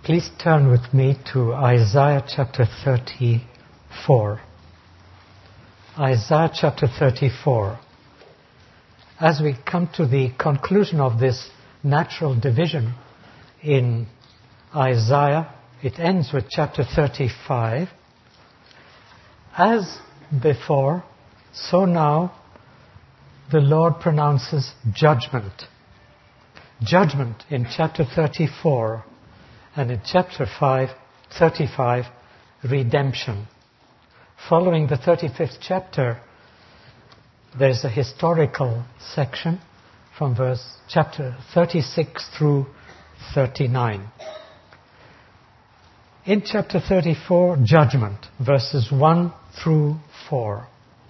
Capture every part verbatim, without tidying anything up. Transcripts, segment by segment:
Please turn with me to Isaiah chapter thirty-four. Isaiah chapter thirty-four. As we come to the conclusion of this natural division in Isaiah, it ends with chapter thirty-five. As before, so now the Lord pronounces judgment. Judgment in chapter thirty-four, and in chapter five, thirty-five, redemption. Following the thirty-fifth chapter, there's a historical section from verse chapter thirty-six through thirty-nine. In chapter thirty-four, judgment, verses one through four.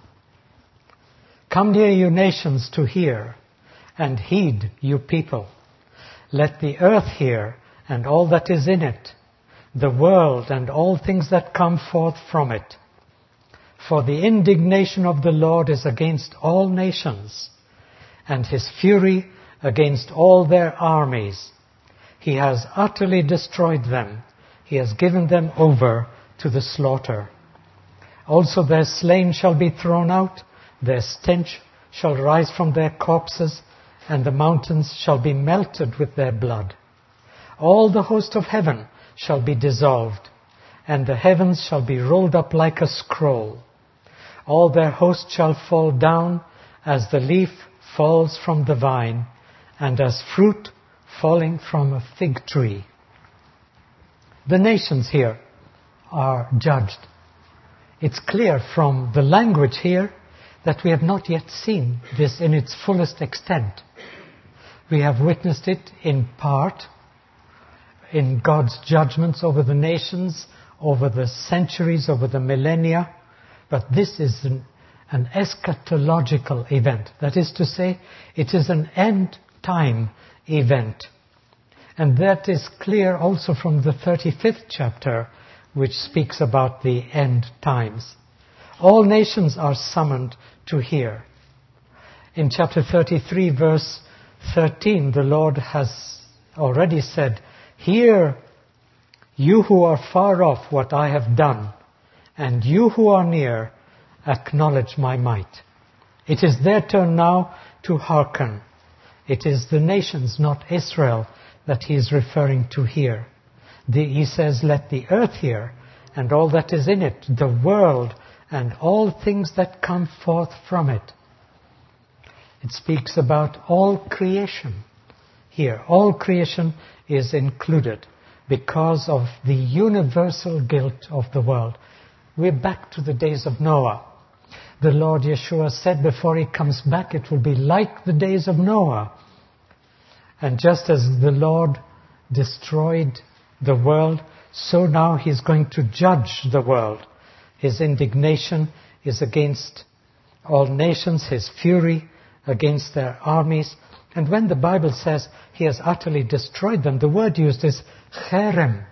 Come near, you nations, to hear, and heed, you people. Let the earth hear, and all that is in it, the world and all things that come forth from it. For the indignation of the Lord is against all nations, and his fury against all their armies. He has utterly destroyed them. He has given them over to the slaughter. Also their slain shall be thrown out, their stench shall rise from their corpses, and the mountains shall be melted with their blood. All the host of heaven shall be dissolved, and the heavens shall be rolled up like a scroll. All their host shall fall down as the leaf falls from the vine, and as fruit falling from a fig tree. The nations here are judged. It's clear from the language here that we have not yet seen this in its fullest extent. We have witnessed it in part in God's judgments over the nations, over the centuries, over the millennia. But this is an, an eschatological event. That is to say, it is an end-time event. And that is clear also from the thirty-fifth chapter, which speaks about the end times. All nations are summoned to hear. In chapter thirty-three, verse thirteen, the Lord has already said, "Hear, you who are far off, what I have done, and you who are near, acknowledge my might." It is their turn now to hearken. It is the nations, not Israel, that he is referring to here. The, he says, let the earth hear, and all that is in it, the world, and all things that come forth from it. It speaks about all creation here. All creation is included because of the universal guilt of the world. We're back to the days of Noah. The Lord Yeshua said before he comes back, it will be like the days of Noah. And just as the Lord destroyed the world, so now he's going to judge the world. His indignation is against all nations, his fury against their armies. And when the Bible says he has utterly destroyed them, the word used is cherem.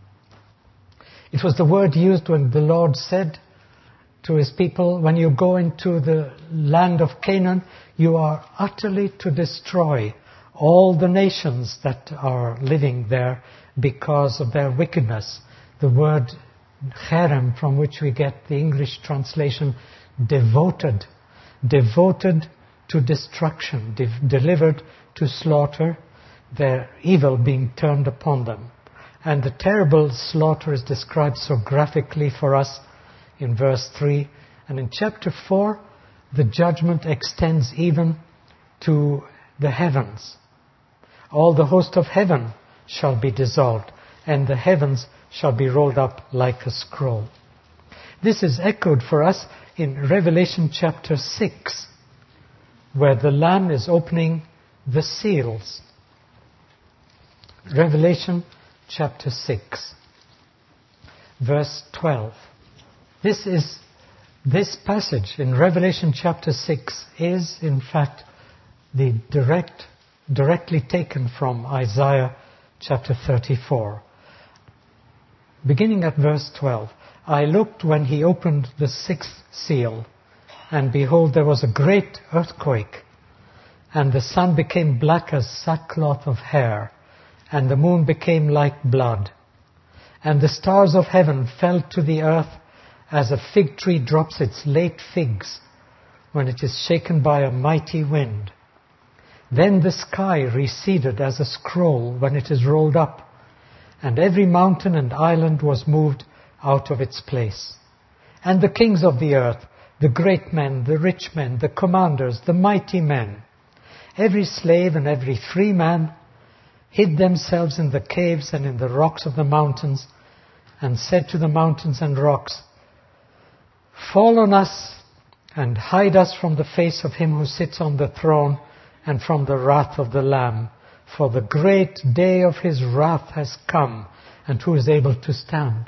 It was the word used when the Lord said to his people, when you go into the land of Canaan, you are utterly to destroy all the nations that are living there because of their wickedness. The word cherem, from which we get the English translation devoted, devoted to destruction, de- delivered to slaughter, their evil being turned upon them. And the terrible slaughter is described so graphically for us in verse three. And in chapter four, the judgment extends even to the heavens. All the host of heaven shall be dissolved, and the heavens shall be rolled up like a scroll. This is echoed for us in Revelation chapter six, where the Lamb is opening the seals. Revelation chapter six, verse twelve. This is, this passage in Revelation chapter six is in fact the direct, directly taken from Isaiah chapter thirty-four. Beginning at verse twelve. I looked when he opened the sixth seal, and behold, there was a great earthquake, and the sun became black as sackcloth of hair, and the moon became like blood, And the stars of heaven fell to the earth as a fig tree drops its late figs when it is shaken by a mighty wind. Then the sky receded as a scroll when it is rolled up, and every mountain and island was moved out of its place. And the kings of the earth, the great men, the rich men, the commanders, the mighty men, every slave and every free man, hid themselves in the caves and in the rocks of the mountains, and said to the mountains and rocks, "Fall on us and hide us from the face of him who sits on the throne and from the wrath of the Lamb. For the great day of his wrath has come, and who is able to stand?"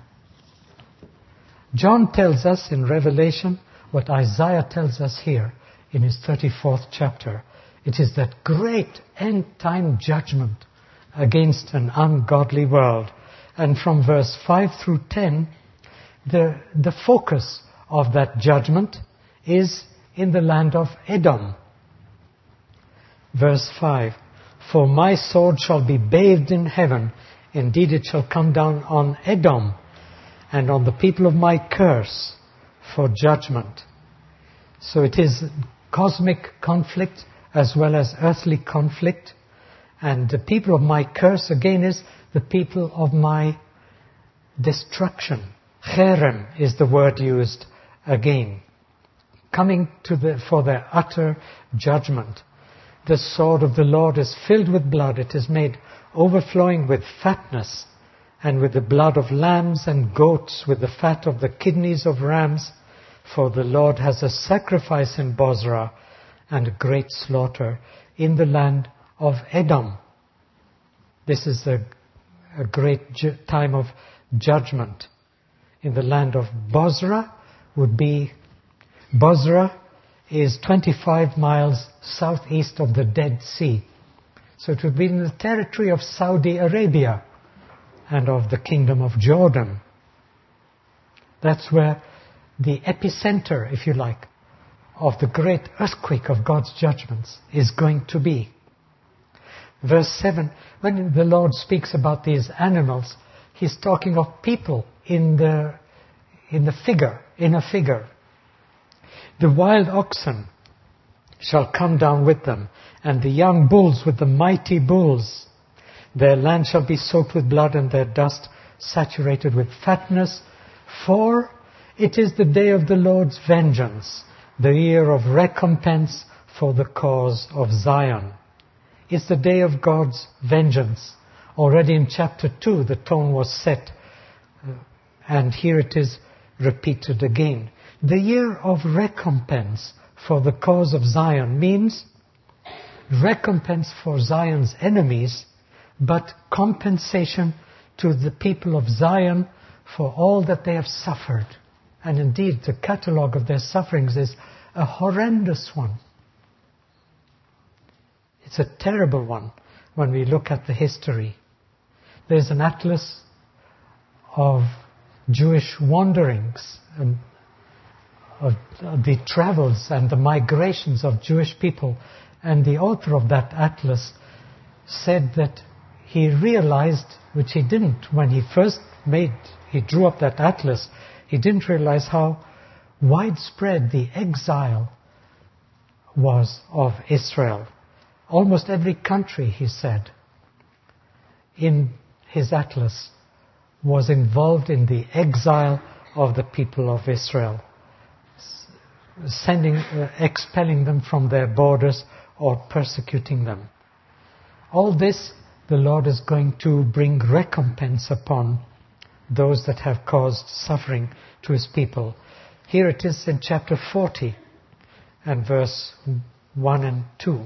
John tells us in Revelation what Isaiah tells us here in his thirty-fourth chapter. It is that great end-time judgment against an ungodly world. And from verse five through ten, the, the focus of that judgment is in the land of Edom. Verse five, "For my sword shall be bathed in heaven, indeed it shall come down on Edom, and on the people of my curse for judgment." So it is cosmic conflict as well as earthly conflict. And the people of my curse again is the people of my destruction. Cherem is the word used again. Coming to the, for their utter judgment. The sword of the Lord is filled with blood. It is made overflowing with fatness, and with the blood of lambs and goats, with the fat of the kidneys of rams. For the Lord has a sacrifice in Bozrah, and a great slaughter in the land of Edom. This is a, a great ju- time of judgment. In the land of Bozrah would be, Bozrah is twenty-five miles southeast of the Dead Sea. So it would be in the territory of Saudi Arabia and of the kingdom of Jordan. That's where the epicenter, if you like, of the great earthquake of God's judgments is going to be. Verse seven, when the Lord speaks about these animals, He's talking of people in the, in the figure, in a figure. "The wild oxen shall come down with them, and the young bulls with the mighty bulls. Their land shall be soaked with blood, and their dust saturated with fatness. For it is the day of the Lord's vengeance, the year of recompense for the cause of Zion." It's the day of God's vengeance. Already in chapter two, the tone was set. And here it is repeated again. The year of recompense for the cause of Zion means recompense for Zion's enemies, but compensation to the people of Zion for all that they have suffered. And indeed, the catalogue of their sufferings is a horrendous one. It's a terrible one when we look at the history. There's an atlas of Jewish wanderings and of the travels and the migrations of Jewish people. And the author of that atlas said that he realized, which he didn't when he first made, he drew up that atlas, he didn't realize how widespread the exile was of Israel. Almost every country, he said, in his atlas was involved in the exile of the people of Israel, sending, uh, expelling them from their borders or persecuting them. All this, the Lord is going to bring recompense upon those that have caused suffering to His people. Here it is in chapter forty and verse one and two.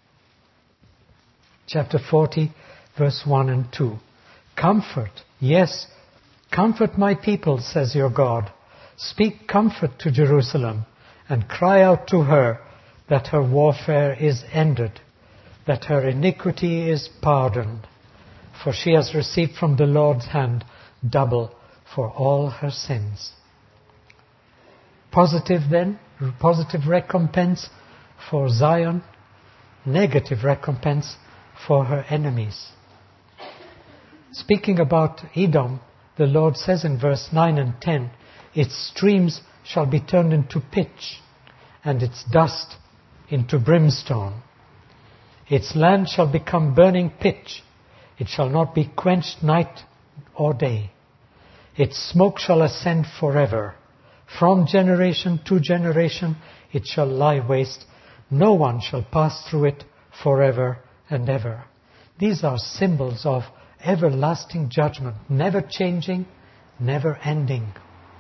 Chapter forty, verse one and two. "Comfort, yes, comfort my people, says your God. Speak comfort to Jerusalem, and cry out to her that her warfare is ended, that her iniquity is pardoned. For she has received from the Lord's hand double for all her sins." Positive then, positive recompense for Zion, negative recompense for her enemies. Speaking about Edom, the Lord says in verse nine and ten, its streams shall be turned into pitch, and its dust into brimstone. Its land shall become burning pitch. It shall not be quenched night or day. Its smoke shall ascend forever. From generation to generation it shall lie waste. No one shall pass through it forever and ever. These are symbols of everlasting judgment, never changing, never ending.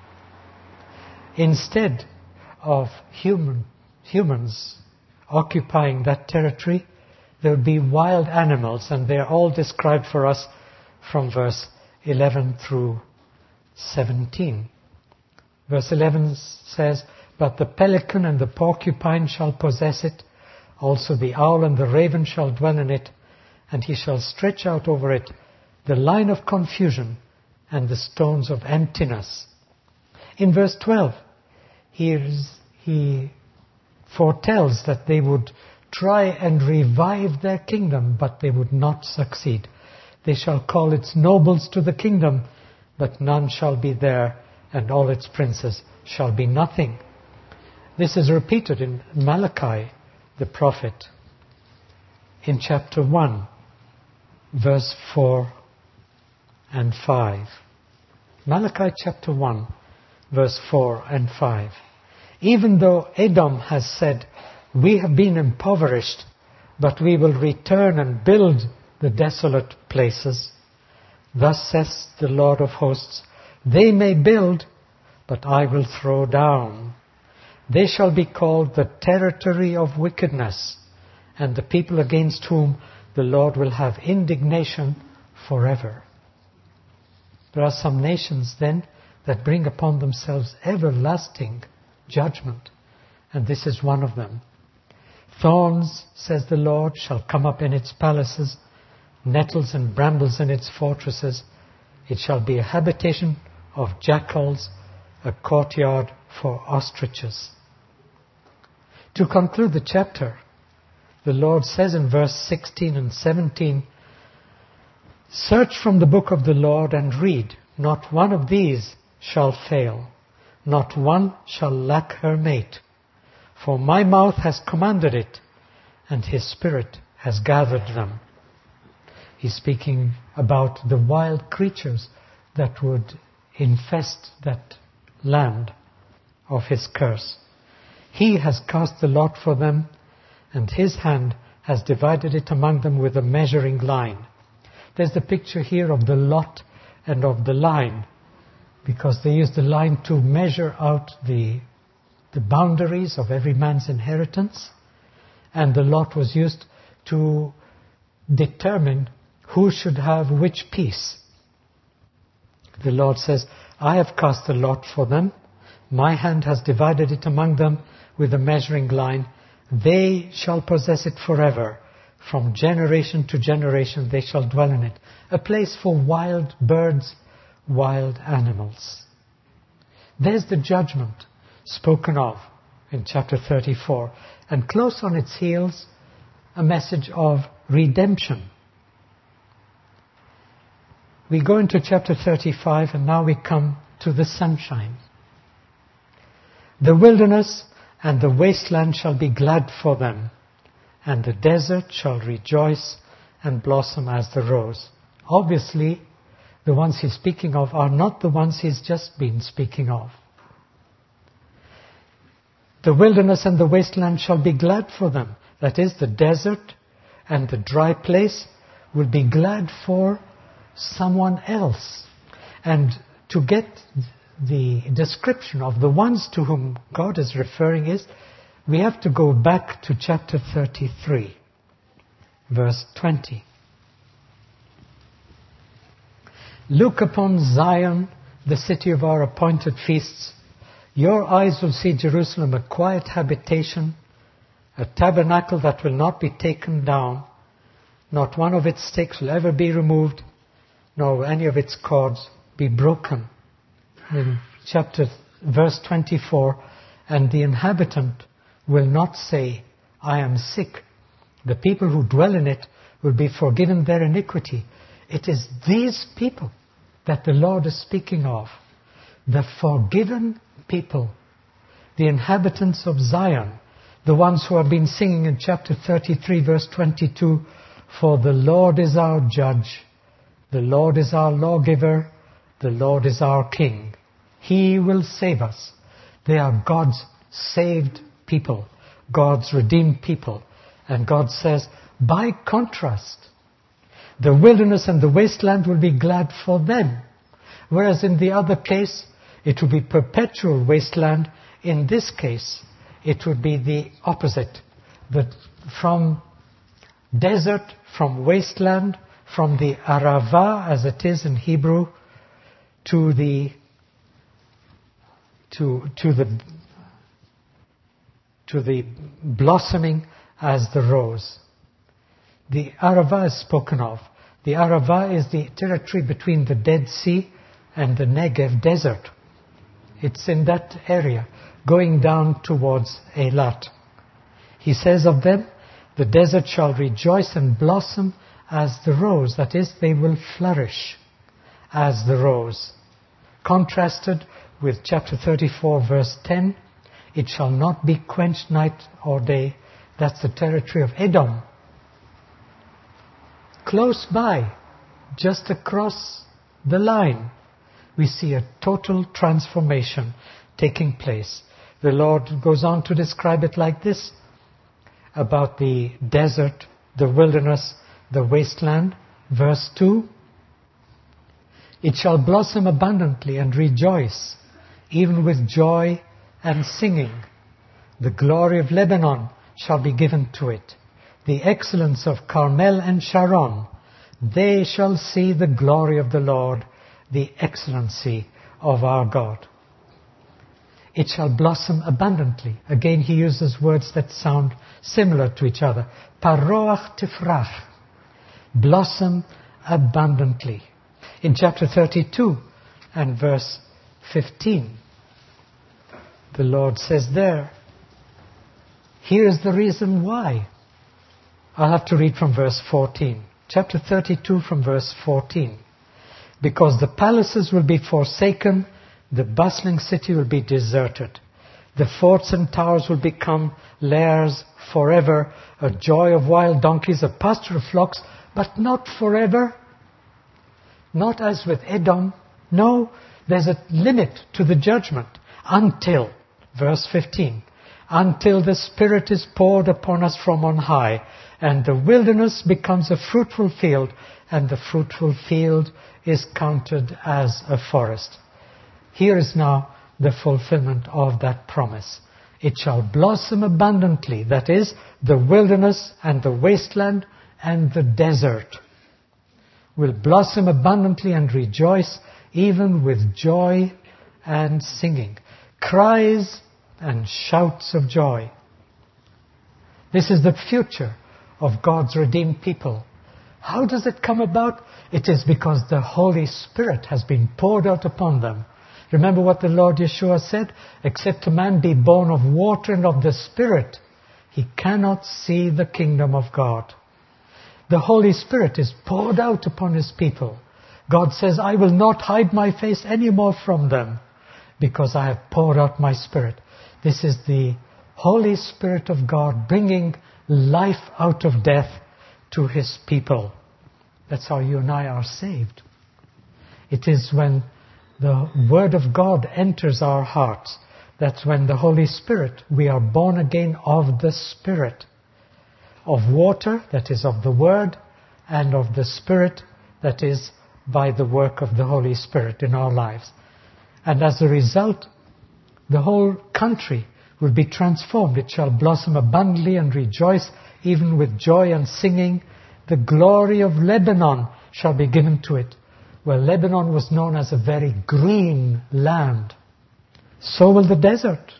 Instead of human, humans occupying that territory, there will be wild animals, and they are all described for us from verse eleven through seventeen. Verse eleven says, "But the pelican and the porcupine shall possess it, also the owl and the raven shall dwell in it, and he shall stretch out over it the line of confusion and the stones of emptiness." In verse twelve, he, is, he foretells that they would try and revive their kingdom, but they would not succeed. They shall call its nobles to the kingdom, but none shall be there, and all its princes shall be nothing. This is repeated in Malachi, the prophet, in chapter one, verse four and five. Malachi chapter one, verse four and five. "Even though Edom has said, 'We have been impoverished, but we will return and build the desolate places,' thus says the Lord of hosts, 'They may build, but I will throw down. They shall be called the territory of wickedness, and the people against whom the Lord will have indignation forever.'" There are some nations then that bring upon themselves everlasting judgment, and this is one of them. "Thorns, says the Lord, shall come up in its palaces, nettles and brambles in its fortresses. It shall be a habitation of jackals, a courtyard for ostriches." To conclude the chapter, the Lord says in verse sixteen and seventeen, "Search from the book of the Lord and read. Not one of these shall fail. Not one shall lack her mate. For my mouth has commanded it, and his spirit has gathered them." He's speaking about the wild creatures that would infest that land of his curse. "He has cast the lot for them, and his hand has divided it among them with a measuring line." There's the picture here of the lot and of the line, because they used the line to measure out the, the boundaries of every man's inheritance, and the lot was used to determine who should have which piece. The Lord says, "I have cast a lot for them. My hand has divided it among them with a measuring line. They shall possess it forever. From generation to generation they shall dwell in it. A place for wild birds, wild animals." There's the judgment spoken of in chapter thirty-four. And close on its heels, a message of redemption. We go into chapter thirty-five, and now we come to the sunshine. "The wilderness and the wasteland shall be glad for them, and the desert shall rejoice and blossom as the rose." Obviously, the ones he's speaking of are not the ones he's just been speaking of. "The wilderness and the wasteland shall be glad for them." That is, the desert and the dry place will be glad for someone else. And to get the description of the ones to whom God is referring is, we have to go back to chapter thirty-three, verse twenty. "Look upon Zion, the city of our appointed feasts. Your eyes will see Jerusalem, a quiet habitation, a tabernacle that will not be taken down. Not one of its stakes will ever be removed, nor will any of its cords be broken." In chapter verse twenty-four, "And the inhabitant will not say, 'I am sick.' The people who dwell in it will be forgiven their iniquity." It is these people that the Lord is speaking of. The forgiven people, the inhabitants of Zion, the ones who have been singing in chapter thirty-three, verse twenty-two, for the Lord is our judge, the Lord is our lawgiver, the Lord is our king. He will save us. They are God's saved people, God's redeemed people. And God says, by contrast, the wilderness and the wasteland will be glad for them. Whereas in the other case, it would be perpetual wasteland. In this case, it would be the opposite. That from desert, from wasteland, from the Arava, as it is in Hebrew, to the to to the to the blossoming as the rose. The Arava is spoken of. The Arava is the territory between the Dead Sea and the Negev desert. It's in that area, going down towards Eilat. He says of them, the desert shall rejoice and blossom as the rose. That is, they will flourish as the rose. Contrasted with chapter thirty-four, verse ten, it shall not be quenched night or day. That's the territory of Edom. Close by, just across the line, we see a total transformation taking place. The Lord goes on to describe it like this about the desert, the wilderness, the wasteland. Verse two, it shall blossom abundantly and rejoice, even with joy and singing. The glory of Lebanon shall be given to it. The excellence of Carmel and Sharon, they shall see the glory of the Lord, the excellency of our God. It shall blossom abundantly. Again, he uses words that sound similar to each other. Paroach tifrach, blossom abundantly. In chapter thirty-two and verse fifteen, the Lord says there, here's the reason why. I'll have to read from verse fourteen. Chapter thirty-two from verse fourteen. Because the palaces will be forsaken, the bustling city will be deserted. The forts and towers will become lairs forever, a joy of wild donkeys, a pasture of flocks, but not forever. Not as with Edom. No, there's a limit to the judgment. Until, verse fifteen, until the Spirit is poured upon us from on high, and the wilderness becomes a fruitful field, and the fruitful field is counted as a forest. Here is now the fulfillment of that promise. It shall blossom abundantly, that is, the wilderness and the wasteland and the desert will blossom abundantly and rejoice, even with joy and singing. Cries and shouts of joy. This is the future of God's redeemed people. How does it come about? It is because the Holy Spirit has been poured out upon them. Remember what the Lord Yeshua said? Except a man be born of water and of the Spirit, he cannot see the kingdom of God. The Holy Spirit is poured out upon His people. God says, I will not hide my face any more from them, because I have poured out my Spirit. This is the Holy Spirit of God bringing life out of death to His people. That's how you and I are saved. It is when the Word of God enters our hearts, that's when the Holy Spirit, we are born again of the Spirit. Of water, that is of the Word, and of the Spirit, that is by the work of the Holy Spirit in our lives. And as a result, the whole country will be transformed. It shall blossom abundantly and rejoice, even with joy and singing. The glory of Lebanon shall be given to it. Well, Lebanon was known as a very green land. So will the desert.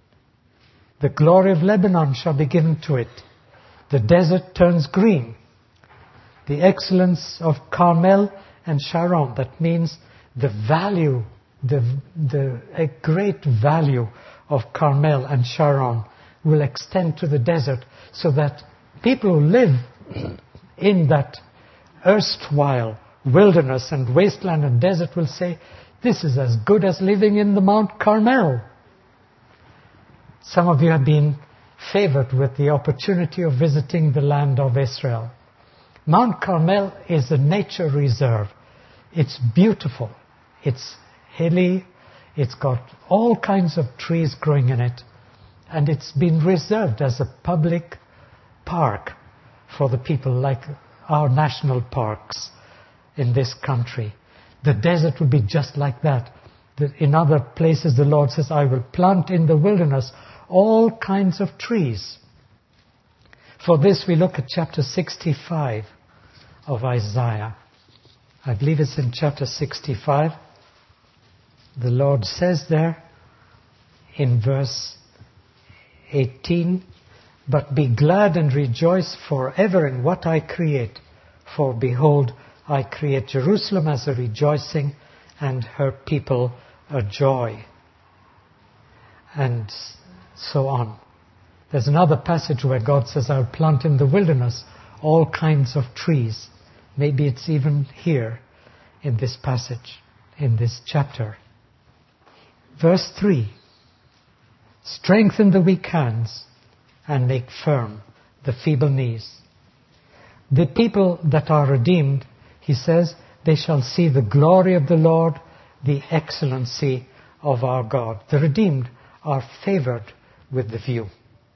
The glory of Lebanon shall be given to it. The desert turns green. The excellence of Carmel and Sharon, that means the value, the, the a great value of Carmel and Sharon will extend to the desert, so that people who live in that erstwhile wilderness and wasteland and desert will say, this is as good as living in the Mount Carmel. Some of you have been favored with the opportunity of visiting the land of Israel. Mount Carmel is a nature reserve. It's beautiful. It's hilly. It's got all kinds of trees growing in it. And it's been reserved as a public park for the people, like our national parks in this country. The desert will be just like that. In other places the Lord says, I will plant in the wilderness all kinds of trees. For this we look at chapter sixty-five of Isaiah. I believe it's in chapter sixty-five. The Lord says there in verse eighteen, but be glad and rejoice forever in what I create. For behold, I create Jerusalem as a rejoicing and her people a joy. And so on. There's another passage where God says, I'll plant in the wilderness all kinds of trees. Maybe it's even here in this passage, in this chapter. Verse three. Strengthen the weak hands and make firm the feeble knees. The people that are redeemed, he says, they shall see the glory of the Lord, the excellency of our God. The redeemed are favored with the view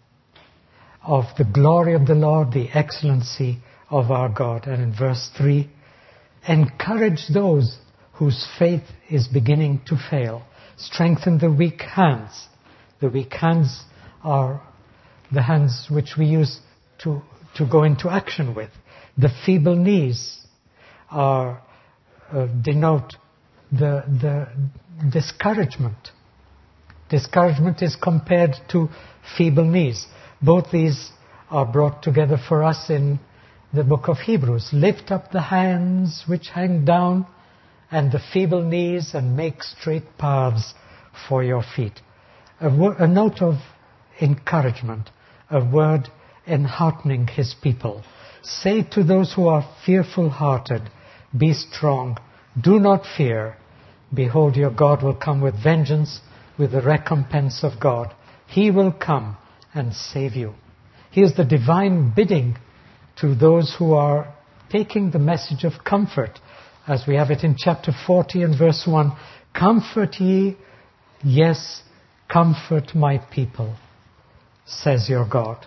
of the glory of the Lord, the excellency of our God. And in verse three, encourage those whose faith is beginning to fail. Strengthen the weak hands. The weak hands are the hands which we use to, to go into action with. The feeble knees are uh, denote the, the discouragement. Discouragement is compared to feeble knees. Both these are brought together for us in the book of Hebrews. Lift up the hands which hang down and the feeble knees and make straight paths for your feet. A, wo- a note of encouragement, a word enheartening his people. Say to those who are fearful-hearted, be strong, do not fear. Behold, your God will come with vengeance, with the recompense of God. He will come and save you. Here's the divine bidding to those who are taking the message of comfort, as we have it in chapter forty and verse one. Comfort ye, yes, comfort my people, says your God.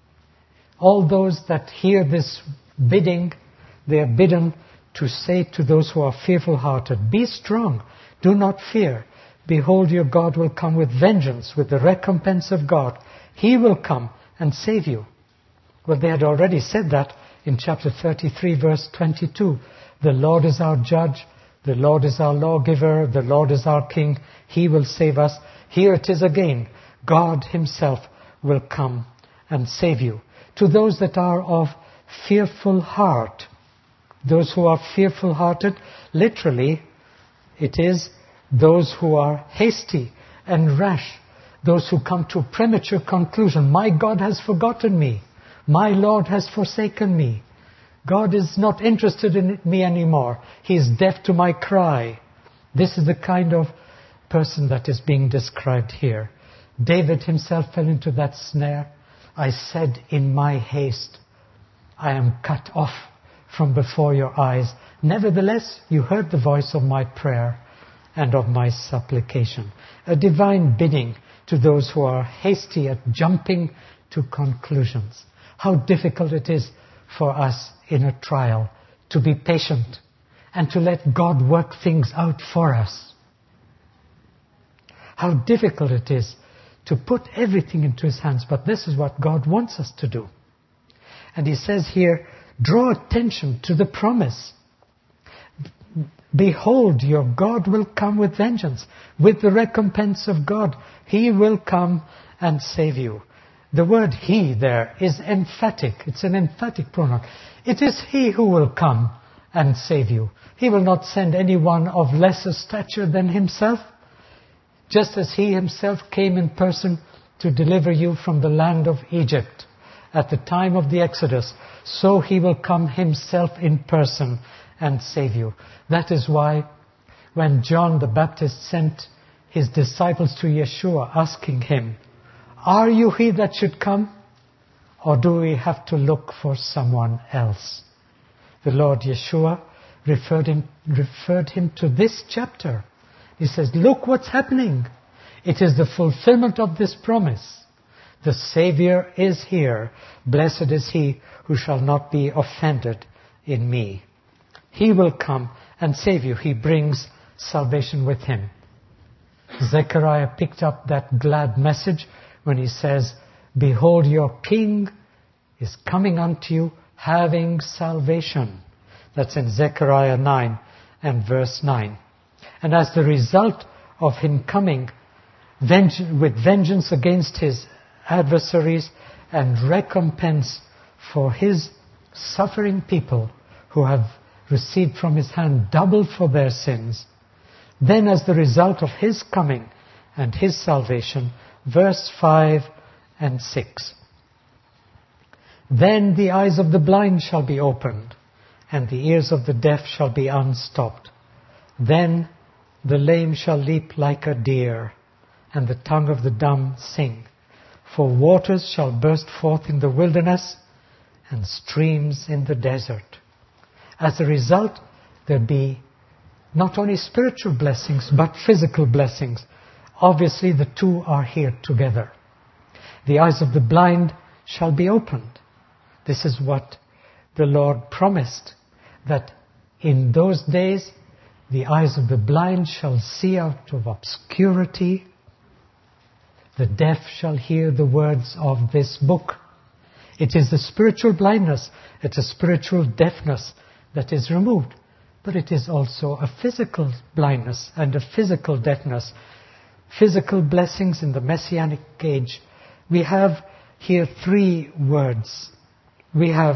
All those that hear this bidding, they are bidden to say to those who are fearful-hearted, be strong, do not fear. Behold, your God will come with vengeance, with the recompense of God. He will come and save you. Well, they had already said that in chapter thirty-three, verse twenty-two. The Lord is our judge. The Lord is our lawgiver. The Lord is our king. He will save us. Here it is again. God himself will come and save you. To those that are of fearful heart, those who are fearful-hearted, literally, it is those who are hasty and rash, those who come to premature conclusion. My God has forgotten me. My Lord has forsaken me. God is not interested in me anymore. He is deaf to my cry. This is the kind of person that is being described here. David himself fell into that snare. I said in my haste, I am cut off from before your eyes. Nevertheless, you heard the voice of my prayer and of my supplication. A divine bidding to those who are hasty at jumping to conclusions. How difficult it is for us in a trial to be patient and to let God work things out for us. How difficult it is to put everything into his hands, but this is what God wants us to do. And he says here, draw attention to the promise. Behold, your God will come with vengeance, with the recompense of God. He will come and save you. The word he there is emphatic. It's an emphatic pronoun. It is he who will come and save you. He will not send anyone of lesser stature than himself. Just as he himself came in person to deliver you from the land of Egypt at the time of the Exodus, so he will come himself in person and save you. That is why when John the Baptist sent his disciples to Yeshua asking him, "Are you he that should come? Or do we have to look for someone else?" The Lord Yeshua referred him, referred him to this chapter. He says, look what's happening. It is the fulfillment of this promise. The Savior is here. Blessed is he who shall not be offended in me. He will come and save you. He brings salvation with him. Zechariah picked up that glad message when he says, "Behold, your king is coming unto you, having salvation." That's in Zechariah nine and verse nine. And as the result of him coming with vengeance against his adversaries and recompense for his suffering people who have received from his hand double for their sins, then as the result of his coming and his salvation, verse five and six. Then the eyes of the blind shall be opened, and the ears of the deaf shall be unstopped. Then the lame shall leap like a deer, and the tongue of the dumb sing. For waters shall burst forth in the wilderness, and streams in the desert. As a result, there'll be not only spiritual blessings, but physical blessings. Obviously, the two are here together. The eyes of the blind shall be opened. This is what the Lord promised, that in those days the eyes of the blind shall see out of obscurity. The deaf shall hear the words of this book. It is the spiritual blindness, it's a spiritual deafness that is removed. But it is also a physical blindness and a physical deafness. Physical blessings in the Messianic age. We have here three words. We have,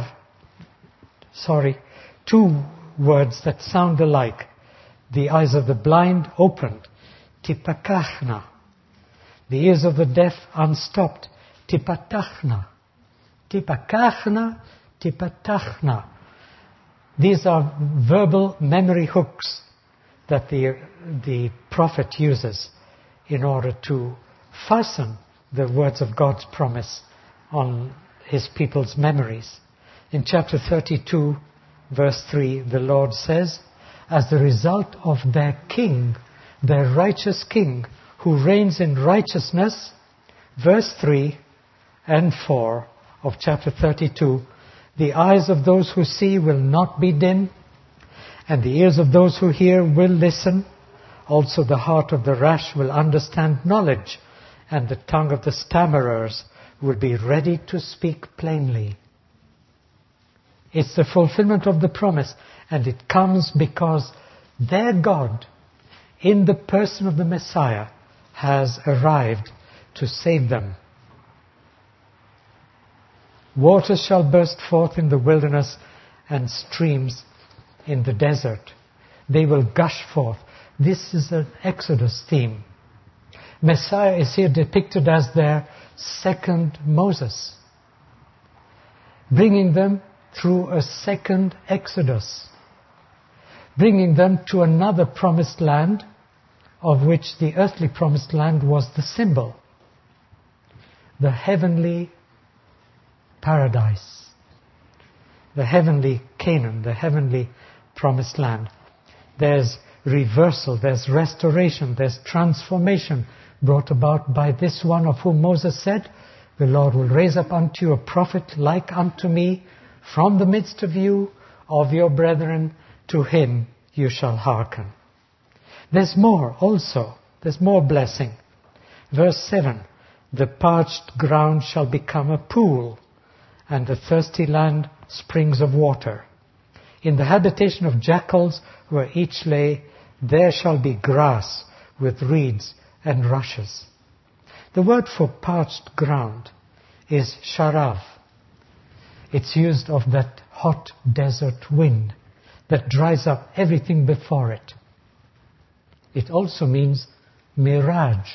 sorry, two words that sound alike. The eyes of the blind opened, tipakachna. The ears of the deaf unstopped, tipatachna. Tipakachna, tipatachna. These are verbal memory hooks that the, the prophet uses in order to fasten the words of God's promise on his people's memories. In chapter thirty-two, verse three, the Lord says, as the result of their king, their righteous king, who reigns in righteousness, verse three and four of chapter thirty-two, the eyes of those who see will not be dim, and the ears of those who hear will listen. Also the heart of the rash will understand knowledge, and the tongue of the stammerers will be ready to speak plainly. It's the fulfillment of the promise, and it comes because their God, in the person of the Messiah, has arrived to save them. Waters shall burst forth in the wilderness and streams in the desert. They will gush forth. This is an Exodus theme. Messiah is here depicted as their second Moses, bringing them through a second Exodus, bringing them to another promised land, of which the earthly promised land was the symbol, the heavenly paradise, the heavenly Canaan, the heavenly promised land. There's reversal, there's restoration, there's transformation brought about by this one of whom Moses said, the Lord will raise up unto you a prophet like unto me from the midst of you, of your brethren, to him you shall hearken. There's more also, there's more blessing. Verse seven, the parched ground shall become a pool, and the thirsty land springs of water. In the habitation of jackals, where each lay, there shall be grass with reeds and rushes. The word for parched ground is sharav. It's used of that hot desert wind that dries up everything before it. It also means mirage.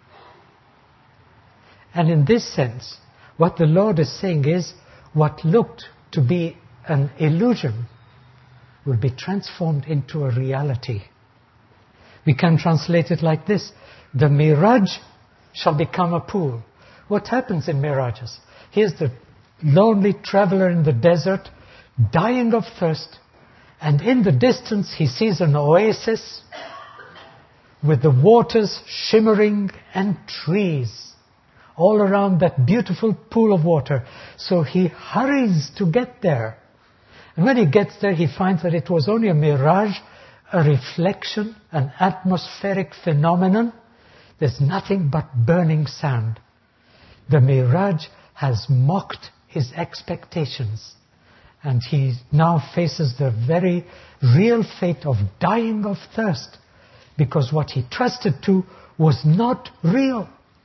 And in this sense, what the Lord is saying is, what looked to be an illusion will be transformed into a reality. We can translate it like this. The mirage shall become a pool. What happens in mirages? Here's the lonely traveler in the desert, dying of thirst, and in the distance he sees an oasis with the waters shimmering and trees all around that beautiful pool of water. So he hurries to get there. And when he gets there, he finds that it was only a mirage, a reflection, an atmospheric phenomenon. There's nothing but burning sand. The mirage has mocked his expectations. And he now faces the very real fate of dying of thirst, because what he trusted to was not real.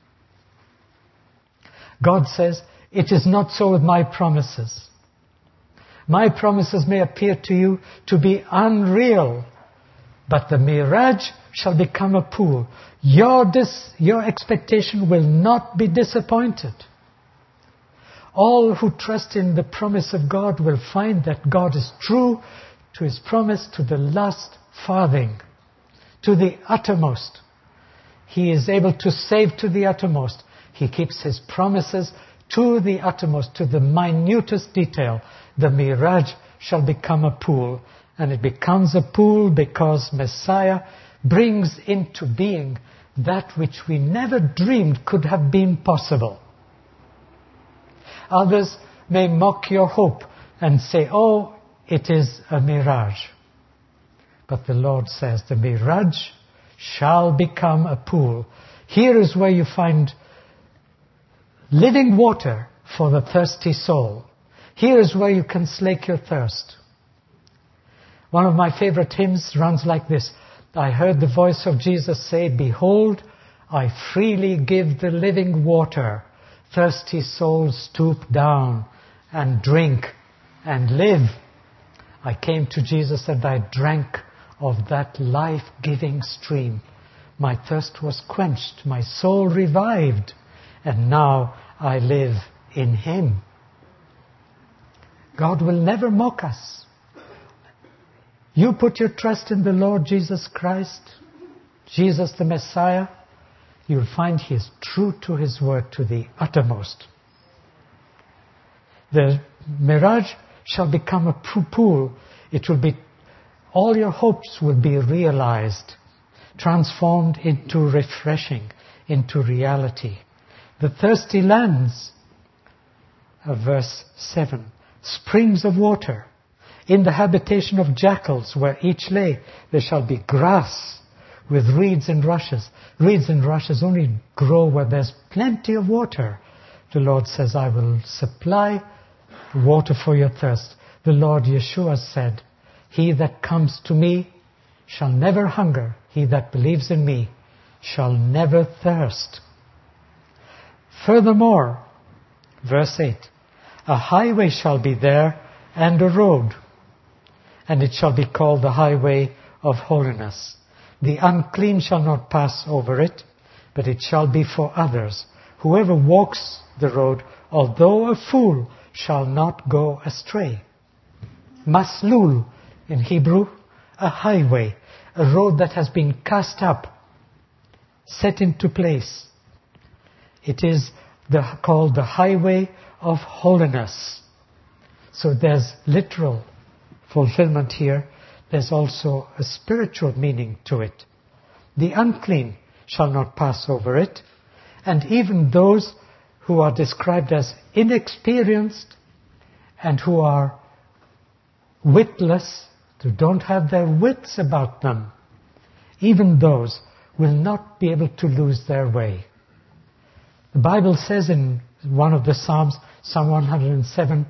God says, it is not so with my promises. My promises may appear to you to be unreal, but the mirage shall become a pool. Your, dis- your expectation will not be disappointed. All who trust in the promise of God will find that God is true to His promise to the last farthing, to the uttermost. He is able to save to the uttermost. He keeps His promises to the uttermost, to the minutest detail. The mirage shall become a pool, and it becomes a pool because Messiah brings into being that which we never dreamed could have been possible. Others may mock your hope and say, oh, it is a mirage. But the Lord says the mirage shall become a pool. Here is where you find living water for the thirsty soul. Here is where you can slake your thirst. One of my favorite hymns runs like this. I heard the voice of Jesus say, behold, I freely give the living water. Thirsty souls stoop down and drink and live. I came to Jesus and I drank of that life-giving stream. My thirst was quenched, my soul revived, and now I live in Him. God will never mock us. You put your trust in the Lord Jesus Christ, Jesus the Messiah, you'll find He is true to His word to the uttermost. The mirage shall become a pool. It will be, all your hopes will be realized, transformed into refreshing, into reality. The thirsty lands, uh, verse seven, springs of water. In the habitation of jackals where each lay, there shall be grass with reeds and rushes. Reeds and rushes only grow where there's plenty of water. The Lord says, I will supply water for your thirst. The Lord Yeshua said, he that comes to me shall never hunger. He that believes in me shall never thirst. Furthermore, verse eight, a highway shall be there and a road, and it shall be called the highway of holiness. The unclean shall not pass over it, but it shall be for others. Whoever walks the road, although a fool, shall not go astray. Maslul in Hebrew, a highway, a road that has been cast up, set into place. It is the, called the highway of holiness. So there's literal fulfillment here. There's also a spiritual meaning to it. The unclean shall not pass over it, and even those who are described as inexperienced and who are witless, who don't have their wits about them, even those will not be able to lose their way. The Bible says in one of the Psalms, Psalm one hundred seven,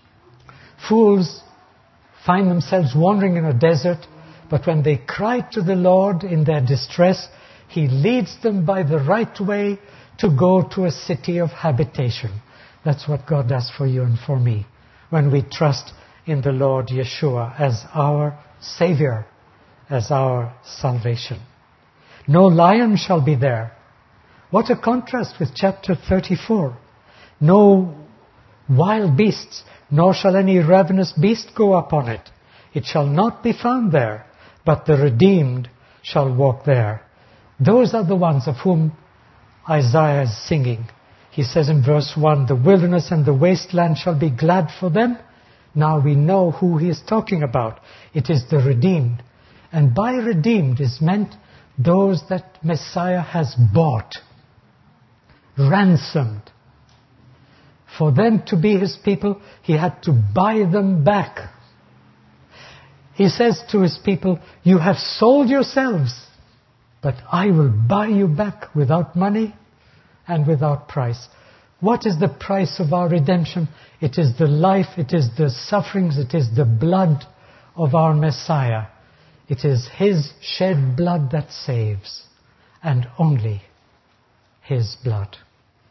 fools find themselves wandering in a desert, but when they cry to the Lord in their distress, He leads them by the right way to go to a city of habitation. That's what God does for you and for me when we trust in the Lord Yeshua as our Savior, as our salvation. No lion shall be there. What a contrast with chapter thirty-four. No wild beasts, nor shall any ravenous beast go up on it. it shall not be found there, but the redeemed shall walk there. Those are the ones of whom Isaiah is singing. He says in verse one, the wilderness and the wasteland shall be glad for them. Now we know who he is talking about. It is the redeemed. And by redeemed is meant those that Messiah has bought, ransomed. For them to be his people, he had to buy them back. He says to his people, you have sold yourselves, but I will buy you back without money and without price. What is the price of our redemption? It is the life, it is the sufferings, it is the blood of our Messiah. It is his shed blood that saves, and only his blood.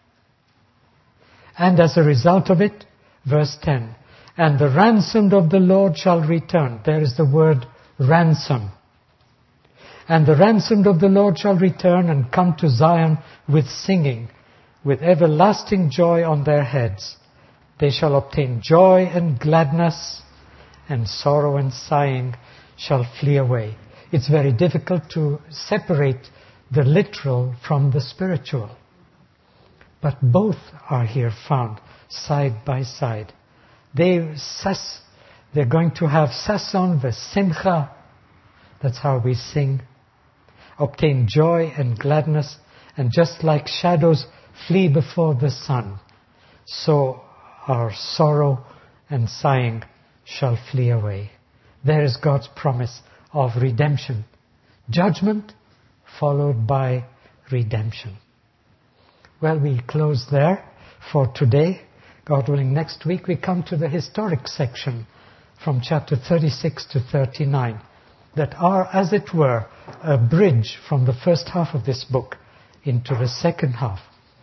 And as a result of it, verse ten, and the ransomed of the Lord shall return. There is the word ransom. And the ransomed of the Lord shall return and come to Zion with singing, with everlasting joy on their heads. They shall obtain joy and gladness, and sorrow and sighing shall flee away. It's very difficult to separate the literal from the spiritual. But both are here found side by side. They sas, they're going to have sason v'simcha. That's how we sing. Obtain joy and gladness, and just like shadows flee before the sun, so our sorrow and sighing shall flee away. There is God's promise of redemption. Judgment followed by redemption. Well, we close there for today. God willing, next week we come to the historic section from chapter thirty-six to thirty-nine that are, as it were, a bridge from the first half of this book into the second half.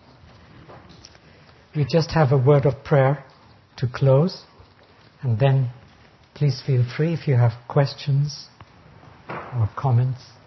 We just have a word of prayer to close, and then please feel free if you have questions or comments.